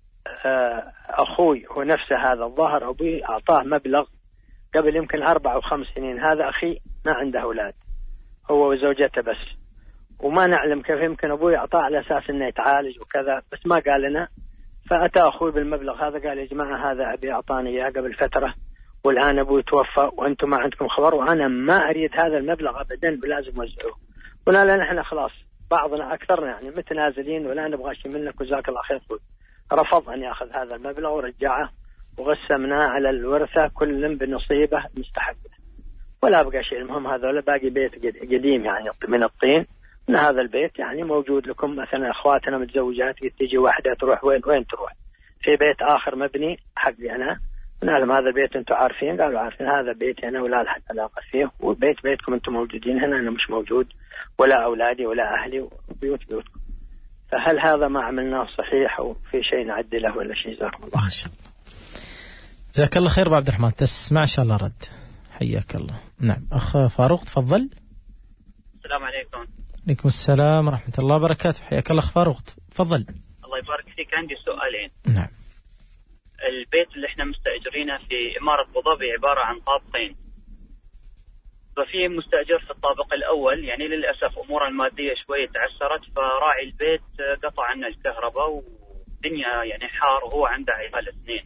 Speaker 6: أخوي هو نفسه هذا الظاهر أبوي أعطاه مبلغ قبل يمكن 4 أو 5 سنين. هذا أخي ما عنده أولاد، هو وزوجته بس، وما نعلم كيف يمكن أبوي أعطاه على أساس إنه يتعالج وكذا، بس ما قال لنا. فأتى أخوي بالمبلغ هذا قال يا جماعة هذا أبي أعطاني إياه قبل فترة والآن أبوي توفى وأنتم ما عندكم خبر وأنا ما أريد هذا المبلغ أبدا ولازم وزعوه. قلنا له نحن خلاص بعضنا أكثرنا يعني متنازلين ولا نبغى شيء منك وجزاك الله خير. رفض أن يأخذ هذا المبلغ ورجعه وقسمناه على الورثة كل بنصيبه مستحق ولا بقى شيء. المهم هذا باقي بيت قديم يعني من الطين من هذا البيت يعني موجود لكم. مثلا أخواتنا متزوجات تيجي واحدة تروح وين تروح في بيت آخر مبني حقي أنا. قلنا لهم هذا البيت أنتم عارفين؟ قالوا عارفين. هذا بيتي أنا ولا لحد علاقة فيه بيتكم أنتم موجودين هنا أنا مش موجود ولا أولادي ولا أهلي وبيوتكم. فهل هذا ما عملناه صحيح أو في شيء نعدله ولا شيء؟ جزاكم الله.
Speaker 2: ما شاء الله. جزاك الله خير أبو عبد الرحمن. تسمع شاء الله رد. حياك الله. نعم أخ فاروق تفضل.
Speaker 7: السلام عليكم.
Speaker 2: عليكم السلام ورحمة الله وبركاته. حياك الله أخ فاروق تفضل.
Speaker 7: الله يبارك فيك. عندي سؤالين.
Speaker 2: نعم.
Speaker 7: البيت اللي احنا مستأجرينه في إمارة أبو ظبي عبارة عن طابقين، ففي مستأجر في الطابق الأول يعني للأسف أموره المادية شوية تعسرت فراعي البيت قطع عنا الكهرباء والدنيا يعني حار وهو عنده عيال 2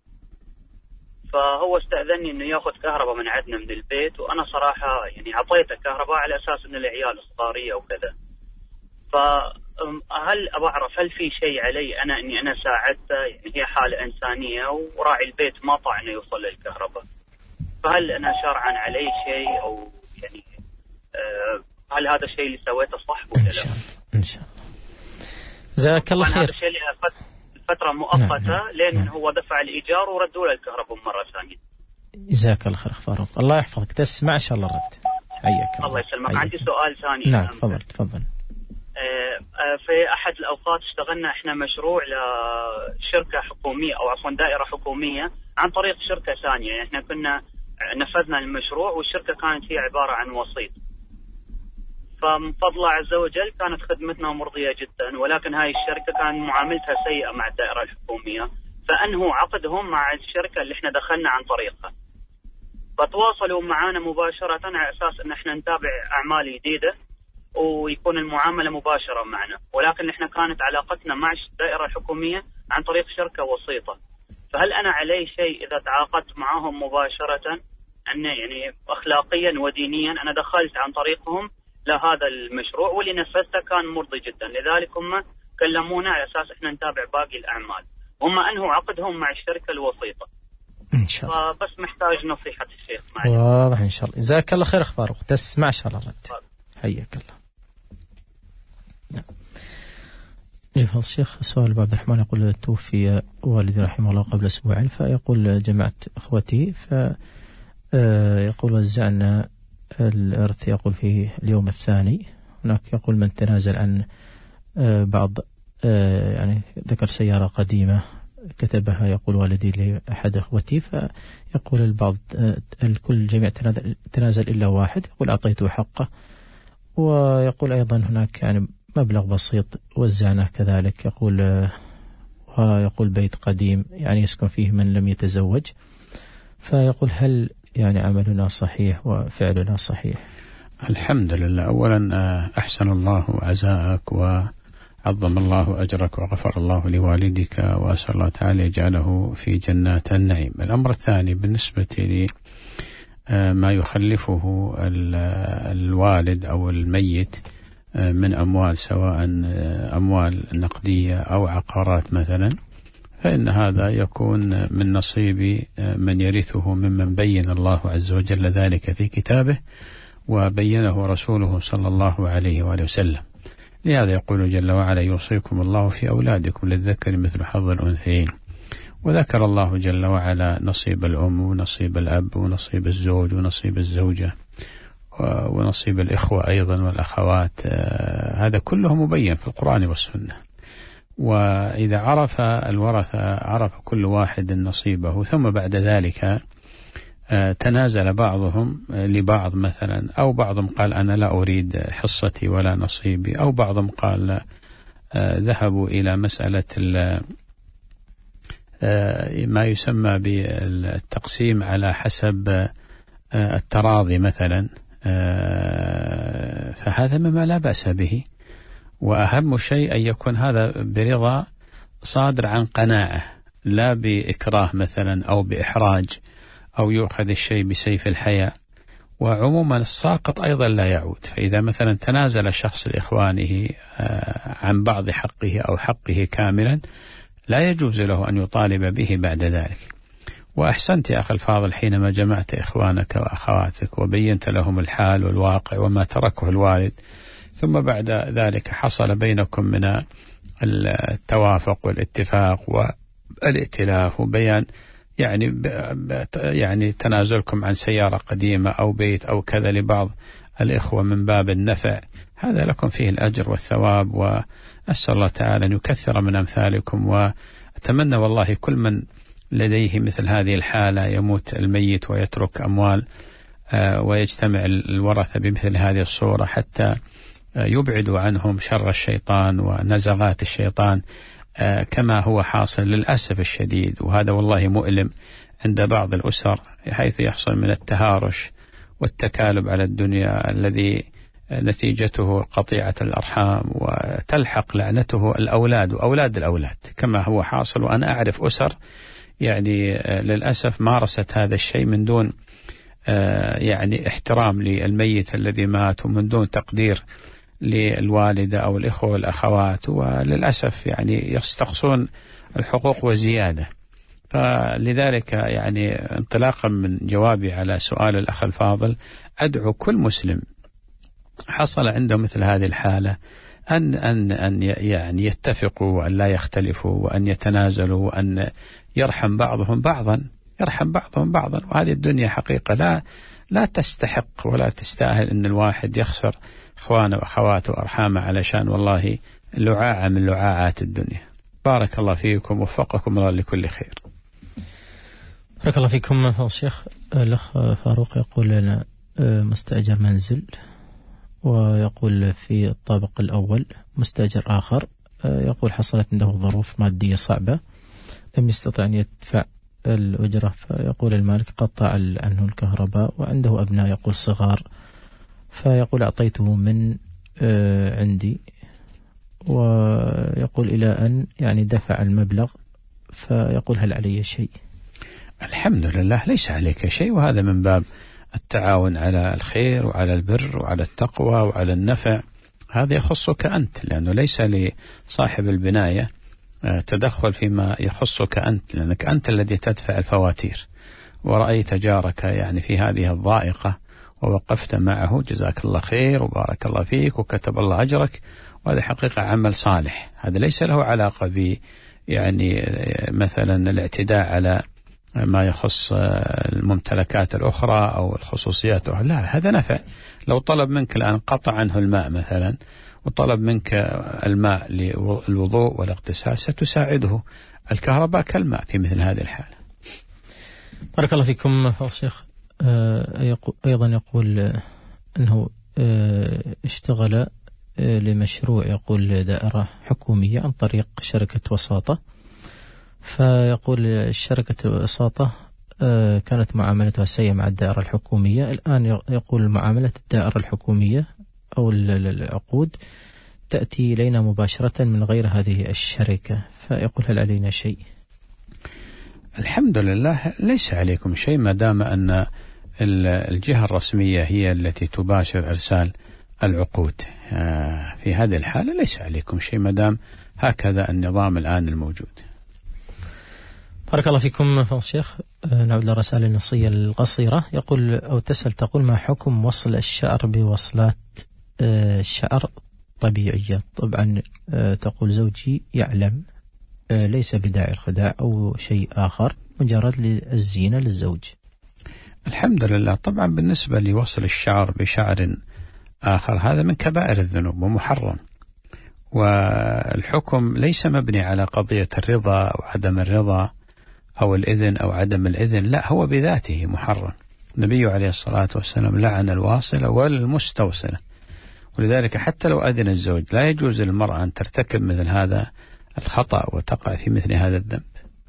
Speaker 7: فهو استأذني إنه يأخذ كهرباء من عندنا من البيت وأنا صراحة يعني عطيته كهرباء على أساس إن العيال صغارية وكذا. فهل أبعرف هل في شيء علي أنا إني أنا ساعدته يعني هي حالة إنسانية وراعي البيت ما طاع إنه يوصل للكهرباء فهل أنا شرعا علي شيء أو يعني هل هذا الشيء اللي سويته صح ولا لا؟
Speaker 2: إن شاء الله. جزاك الله خير.
Speaker 7: هذا الشيء فترة مؤقتة لين هو دفع الإيجار وردوا له الكهرباء مرة ثانية.
Speaker 2: جزاك الله خير فاروق. الله يحفظك. تسمع إن شاء الله رد. حياك
Speaker 7: الله يسلمك. عندي سؤال ثاني.
Speaker 2: نعم تفضل.
Speaker 7: في أحد الأوقات اشتغلنا إحنا مشروع لشركة حكومية أو عفوا دائرة حكومية عن طريق شركة ثانية. يعني إحنا كنا نفذنا المشروع والشركة كانت هي عبارة عن وسيط. فمن فضل الله عز وجل كانت خدمتنا مرضية جدا ولكن هاي الشركة كان معاملتها سيئة مع الدائرة الحكومية فأنهوا عقدهم مع الشركة اللي إحنا دخلنا عن طريقها. فتواصلوا معنا مباشرة على أساس إن إحنا نتابع أعمال جديدة ويكون المعاملة مباشرة معنا ولكن إحنا كانت علاقتنا مع الدائرة الحكومية عن طريق شركة وسيطة. فهل أنا علي شيء إذا تعاقدت معهم مباشرة أن يعني أخلاقيا ودينيا أنا دخلت عن طريقهم لهذا المشروع واللي نفذته كان مرضي جدا لذلك هم كلمونا على أساس إحنا نتابع باقي الأعمال هم أنهوا عقدهم مع الشركة الوسيطة
Speaker 2: إن شاء الله.
Speaker 7: فبس محتاج نصيحة الشيخ.
Speaker 2: واضح إن شاء الله. جزاك الله خير أخ فاروق. تسمع إن شاء الله رد. حياك الله. نعم. فضل الشيخ سؤال أبو عبد الرحمن يقول توفي والدي رحمه الله قبل أسبوعين فيقول جمعت أخوتي فيقول وزعنا الإرث يقول في اليوم الثاني. هناك يقول من تنازل عن بعض يعني ذكر سيارة قديمة كتبها يقول والدي لأحد أخوتي فيقول البعض الكل جميع تنازل إلا واحد يقول أعطيته حقه. ويقول أيضا هناك يعني مبلغ بسيط وزعناه كذلك يقول ويقول بيت قديم يعني يسكن فيه من لم يتزوج. فيقول هل يعني عملنا صحيح وفعلنا صحيح؟
Speaker 3: الحمد لله. أولا أحسن الله عزاءك وعظم الله أجرك وغفر الله لوالدك وأسأل الله تعالى يجعله في جنات النعيم. الأمر الثاني بالنسبة لي ما يخلفه الوالد أو الميت من أموال سواء أموال نقدية أو عقارات مثلا فإن هذا يكون من نصيب من يرثه ممن بين الله عز وجل ذلك في كتابه وبينه رسوله صلى الله عليه وآله وسلم. لهذا يقول جل وعلا يوصيكم الله في أولادكم للذكر مثل حظ الأنثيين. وذكر الله جل وعلا نصيب الأم ونصيب الأب ونصيب الزوج ونصيب الزوجة ونصيب الإخوة أيضا والأخوات. هذا كله مبين في القرآن والسنة. وإذا عرف الورثة عرف كل واحد نصيبه ثم بعد ذلك تنازل بعضهم لبعض مثلا أو بعضهم قال أنا لا أريد حصتي ولا نصيبي أو بعضهم قال ذهبوا إلى مسألة ما يسمى بالتقسيم على حسب التراضي مثلا. فهذا مما لا بأس به وأهم شيء أن يكون هذا برضا صادر عن قناعة لا بإكراه مثلا أو بإحراج أو يؤخذ الشيء بسيف الحياء. وعموما الساقط أيضا لا يعود، فإذا مثلا تنازل شخص لإخوانه عن بعض حقه أو حقه كاملا لا يجوز له أن يطالب به بعد ذلك. وأحسنت يا أخي الفاضل حينما جمعت إخوانك وأخواتك وبينت لهم الحال والواقع وما تركه الوالد، ثم بعد ذلك حصل بينكم من التوافق والاتفاق والائتلاف وبيان يعني تنازلكم عن سيارة قديمة أو بيت أو كذا لبعض الإخوة من باب النفع، هذا لكم فيه الأجر والثواب، وأسأل الله تعالى أن يكثر من أمثالكم. وأتمنى والله كل من لديه مثل هذه الحالة يموت الميت ويترك أموال ويجتمع الورثة بمثل هذه الصورة حتى يبعدوا عنهم شر الشيطان ونزغات الشيطان كما هو حاصل للأسف الشديد، وهذا والله مؤلم عند بعض الأسر، حيث يحصل من التهارش والتكالب على الدنيا الذي نتيجته قطيعة الأرحام، وتلحق لعنته الأولاد وأولاد الأولاد كما هو حاصل. وأنا أعرف أسر يعني للأسف مارست هذا الشيء من دون يعني احترام للميت الذي مات ومن دون تقدير للوالدة أو الإخوة والأخوات، وللأسف يعني يستقصون الحقوق وزيادة. فلذلك يعني انطلاقا من جوابي على سؤال الأخ الفاضل، أدعو كل مسلم حصل عنده مثل هذه الحالة أن يعني يتفقوا وأن لا يختلفوا وأن يتنازلوا وأن يرحم بعضهم بعضا، وهذه الدنيا حقيقة لا تستحق ولا تستاهل أن الواحد يخسر إخوانه وأخواته وأرحامه علشان والله لعاعة من لعاعات الدنيا. بارك الله فيكم ووفقكم الله لكل خير.
Speaker 2: بارك الله فيكم فضل الشيخ. الأخ فاروق يقول لنا مستأجر منزل، ويقول في الطابق الأول مستأجر آخر يقول حصلت عنده ظروف مادية صعبة لم يستطع أن يدفع الأجرة، فيقول المالك قطع عنه الكهرباء، وعنده أبناء يقول صغار، فيقول أعطيته من عندي، ويقول إلى أن يعني دفع المبلغ، فيقول هل علي شيء؟
Speaker 3: الحمد لله ليس عليك شيء، وهذا من باب التعاون على الخير وعلى البر وعلى التقوى وعلى النفع، هذا يخصك أنت، لأنه ليس لصاحب البناية تدخل فيما يخصك أنت، لأنك أنت الذي تدفع الفواتير، ورأيت جارك يعني في هذه الضائقة ووقفت معه، جزاك الله خير وبارك الله فيك وكتب الله أجرك، وهذا حقيقة عمل صالح، هذا ليس له علاقة ب يعني مثلا الاعتداء على ما يخص الممتلكات الأخرى أو الخصوصيات، لا، هذا نفع. لو طلب منك الآن قطع عنه الماء مثلا وطلب منك الماء للوضوء والاغتسال ستساعده، الكهرباء كالماء في مثل هذه الحالة.
Speaker 2: بارك الله فيكم فضل الشيخ. أيضا يقول أنه اشتغل لمشروع يقول دائرة حكومية عن طريق شركة وساطة، فيقول شركة الوساطة كانت معاملتها سيئة مع الدائرة الحكومية، الآن يقول معاملة الدائرة الحكومية أو العقود تأتي إلينا مباشرة من غير هذه الشركة، فيقول هل علينا شيء؟
Speaker 3: الحمد لله ليس عليكم شيء، ما دام أن الجهة الرسمية هي التي تباشر إرسال العقود، في هذه الحالة ليس عليكم شيء ما دام هكذا النظام الآن الموجود.
Speaker 2: بارك الله فيكم فضل الشيخ. نعود للرسالة النصية القصيرة، يقول أو تسأل تقول ما حكم وصل الشعر بوصلات شعر طبيعية؟ طبعا تقول زوجي يعلم ليس بداعي الخداع أو شيء آخر، مجرد للزينة للزوج.
Speaker 3: الحمد لله. طبعا بالنسبة لوصل الشعر بشعر آخر هذا من كبائر الذنوب ومحرم، والحكم ليس مبني على قضية الرضا أو عدم الرضا أو الإذن أو عدم الإذن، لا، هو بذاته محرم. النبي عليه الصلاة والسلام لعن الواصلة والمستوصلة، ولذلك حتى لو أذن الزوج لا يجوز للمرأة أن ترتكب مثل هذا الخطأ وتقع في مثل هذا الذنب.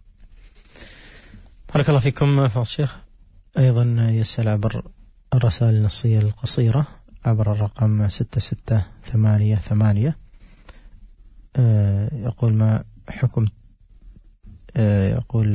Speaker 2: بارك الله فيكم فضل الشيخ. أيضا يسأل عبر الرسائل النصية القصيرة عبر الرقم 6688، يقول ما حكم يقول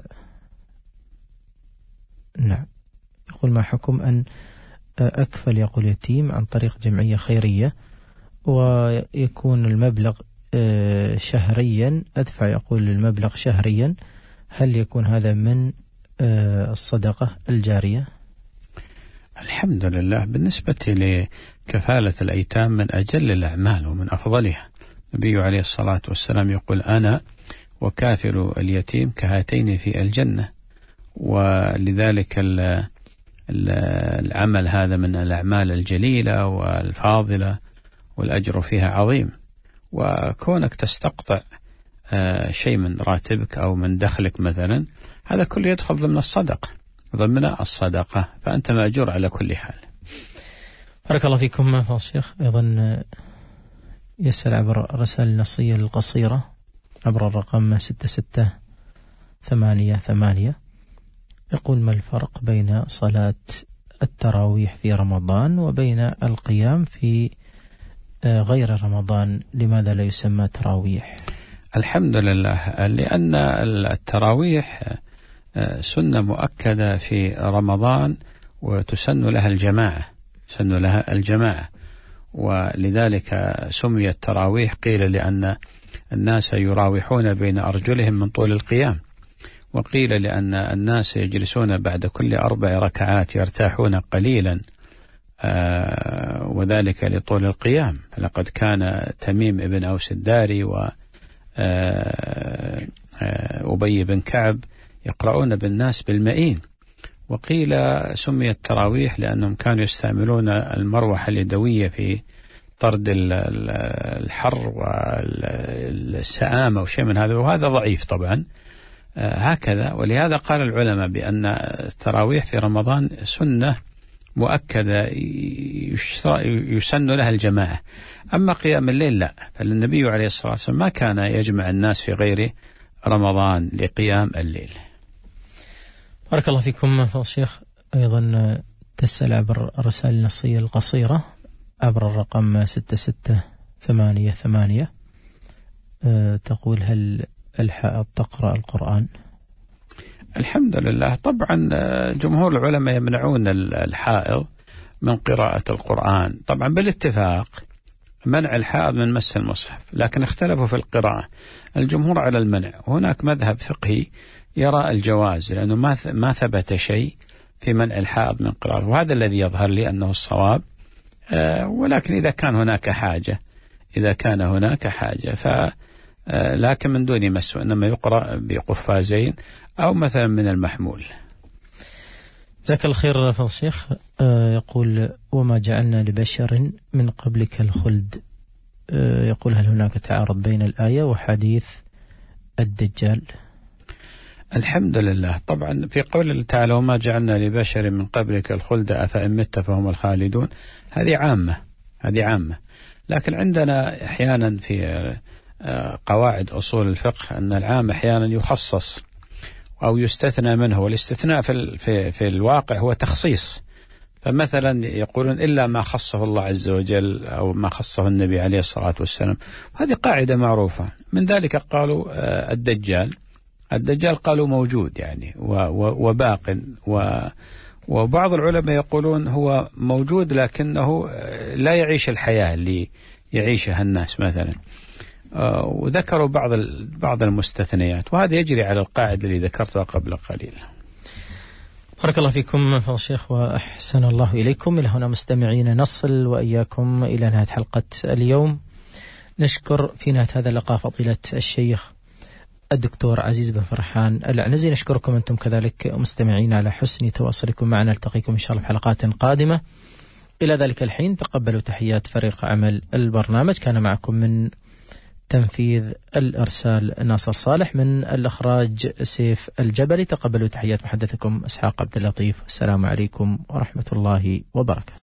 Speaker 2: نعم، يقول ما حكم أن أكفل يقول يتيم عن طريق جمعية خيرية ويكون المبلغ شهريا، أدفع يقول المبلغ شهريا، هل يكون هذا من الصدقة الجارية؟
Speaker 3: الحمد لله، بالنسبة لكفالة الأيتام من أجل الأعمال ومن أفضلها. النبي عليه الصلاة والسلام يقول أنا وكافل اليتيم كهاتين في الجنة، ولذلك العمل هذا من الأعمال الجليلة والفاضلة والأجر فيها عظيم. وكونك تستقطع شيء من راتبك أو من دخلك مثلا، هذا كله يدخل ضمن الصدقة، ضمن الصدقة، فأنت مأجور على كل حال.
Speaker 2: بارك الله فيكم فضيلة الشيخ. أيضا يسأل عبر الرسائل النصية القصيرة عبر الرقم 6688، يقول ما الفرق بين صلاة التراويح في رمضان وبين القيام في غير رمضان؟ لماذا لا يسمى تراويح؟ الحمد
Speaker 3: لله، لأن التراويح سنة مؤكدة في رمضان وتسن لها الجماعة، ولذلك سمي التراويح. قيل لأن الناس يراوحون بين أرجلهم من طول القيام، وقيل لأن الناس يجلسون بعد كل 4 ركعات يرتاحون قليلا، وذلك لطول القيام. لقد كان تميم ابن أوس الداري وأبي بن كعب يقرؤون بالناس بالمئين. وقيل سمي التراويح لأنهم كانوا يستعملون المروحة اليدوية في طرد الحر والسآمة وشيء من هذا، وهذا ضعيف طبعا هكذا. ولهذا قال العلماء بأن التراويح في رمضان سنة مؤكدة يسن لها الجماعة. أما قيام الليل لا، فالنبي عليه الصلاة والسلام ما كان يجمع الناس في غير رمضان لقيام الليل.
Speaker 2: بارك الله فيكم فضيلة الشيخ. أيضا تسأل عبر الرسائل النصية القصيرة عبر الرقم 6688، تقول هل الحائض تقرأ القرآن؟
Speaker 3: الحمد لله، طبعا جمهور العلماء يمنعون الحائض من قراءة القرآن، طبعا بالاتفاق منع الحائض من مس المصحف، لكن اختلفوا في القراءة. الجمهور على المنع، وهناك مذهب فقهي يرى الجواز، لأنه ما ثبت شيء في منع الحائض من قراءة، وهذا الذي يظهر لي أنه الصواب. ولكن إذا كان هناك حاجة لكن من دون مس، إنما يقرأ بقفازين أو مثلا من المحمول.
Speaker 2: جزاك الله خير فضيلة الشيخ. يقول وما جعلنا لبشر من قبلك الخلد، يقول هل هناك تعارض بين الآية وحديث الدجال؟
Speaker 3: الحمد لله، طبعا في قول الله تعالى وما جعلنا لبشر من قبلك الخلد أفإن مت فهم الخالدون، هذه عامة، لكن عندنا أحيانا في قواعد أصول الفقه أن العام أحيانا يخصص أو يستثنى منه، والاستثناء في الواقع هو تخصيص. فمثلا يقولون إلا ما خصه الله عز وجل أو ما خصه النبي عليه الصلاة والسلام، هذه قاعدة معروفة. من ذلك قالوا الدجال قالوا موجود يعني وباق، وبعض العلماء يقولون هو موجود لكنه لا يعيش الحياة اللي يعيشها الناس مثلا، وذكروا بعض المستثنيات، وهذا يجري على القاعدة اللي ذكرتها قبل قليل.
Speaker 2: بارك الله فيكم فضيلة الشيخ وأحسن الله إليكم. إلى هنا مستمعين نصل وإياكم إلى نهاية حلقة اليوم. نشكر في نهاية هذا اللقاء فضيلة الشيخ الدكتور عزيز بن فرحان العنزي. نشكركم أنتم كذلك مستمعين على حسن تواصلكم معنا. نلتقيكم إن شاء الله في حلقات قادمة. إلى ذلك الحين تقبلوا تحيات فريق عمل البرنامج. كان معكم من تنفيذ الإرسال ناصر صالح، من الإخراج سيف الجبلي. تقبلوا تحيات محدثكم إسحاق عبد اللطيف. السلام عليكم ورحمة الله وبركاته.